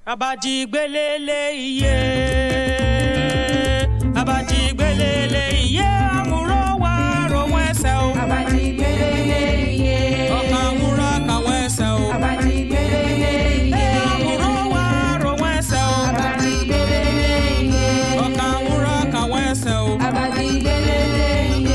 Abadigbelele iye, abadigbelele iye, amuro wa ro wese o. Abadigbelele iye, ọkàn amúra kan wese o. Abadigbelele iye, amuro wa ro wese o. Abadigbelele iye, ọkàn amúra kan wese o. Abadigbelele iye.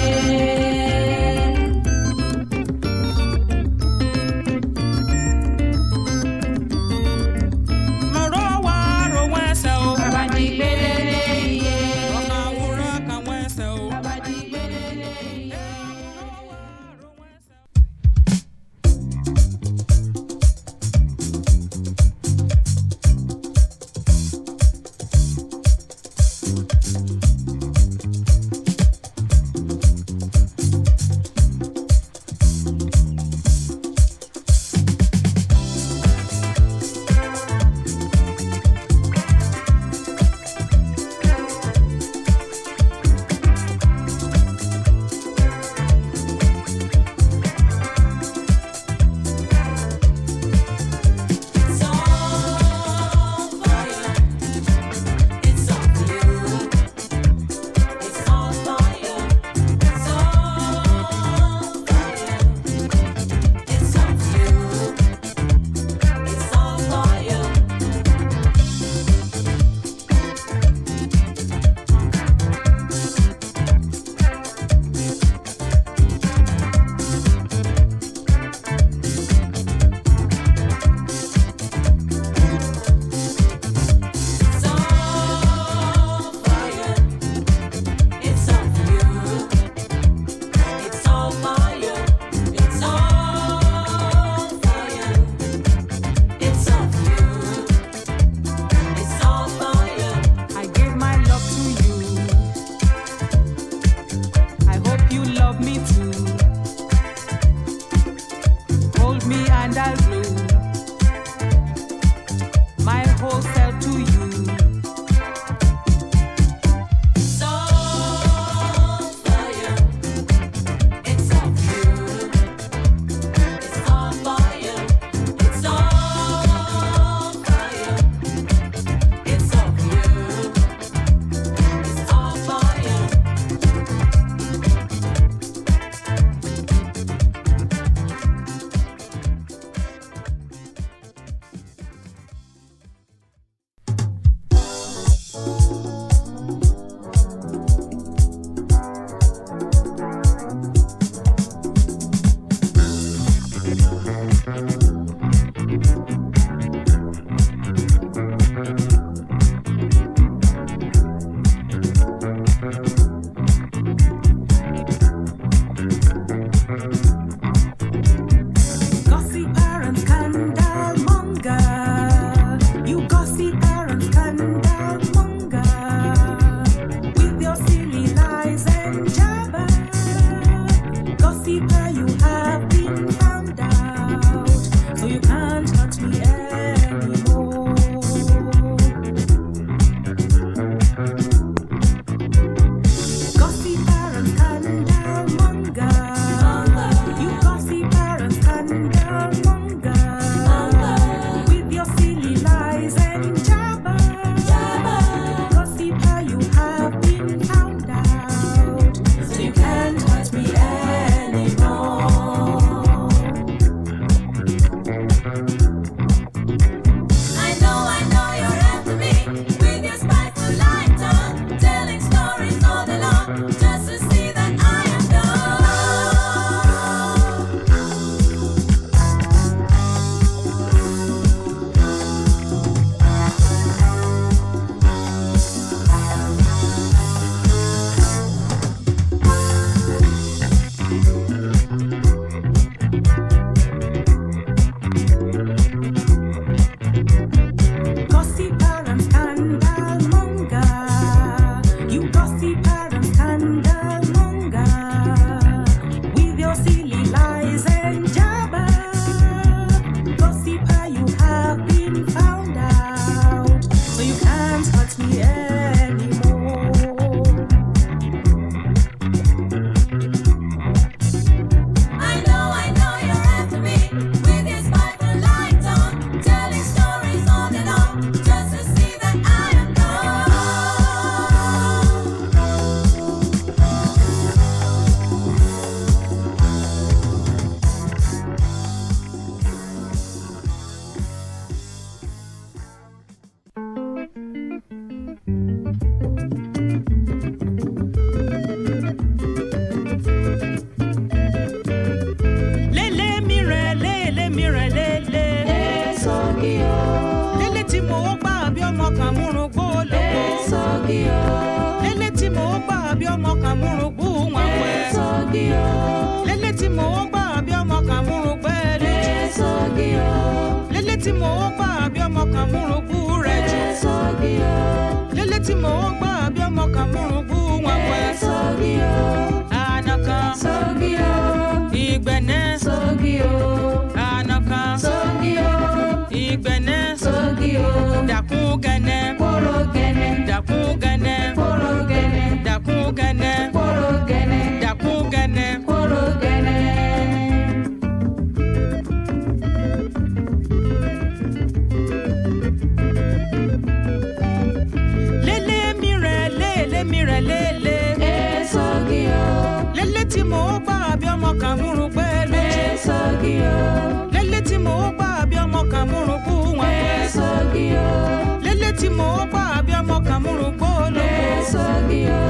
kan múrun gbó lóko. Sọ́gi o. Lélé tí mo gbà bí ọmọ kan múrun gbó wọn pẹ́. Sọ́gi o. Lélé tí mo gbà bí ọmọ kan múrun gbẹ́ lójú. Sọ́gi o. Lélé tí mo gbà bí ọmọ kan múrun gbó rẹ̀ jù. Sọ́gi o. Lélé tí mo gbà bí ọmọ kan múrun gbó wọn pẹ́. Sọ́gi o. Ànàkàn. Sọ́gi o. Ìgbẹ̀nẹ́. Sọ́gi o. Ànàkàn. Sọ́gi o. Ìgbẹ̀nẹ́. Sọ́gi o. Dàkún gẹ̀nẹ́. Kóró gẹ̀nẹ́. Dàkún gẹ̀nẹ́. Kóró gẹ̀nẹ́. Dàkún gẹ̀nẹ́. Kóró gẹ̀nẹ́. Dàkún gẹ̀nẹ́. Kóró gẹ̀nẹ́. Lélé mi rẹ̀ lélé. Sọ́gi o. Lélé tí mo gbà bí ọmọ kan múrun gbẹ́ lójú. Sọ́gi o. Lélé tí mo gbà bí ọmọ kan múrun gbó wọn pẹ́. Sọ́gi o. Lélé tí mo gbà bí ọmọ kan múrun gbó lóko. Sọ́gi o.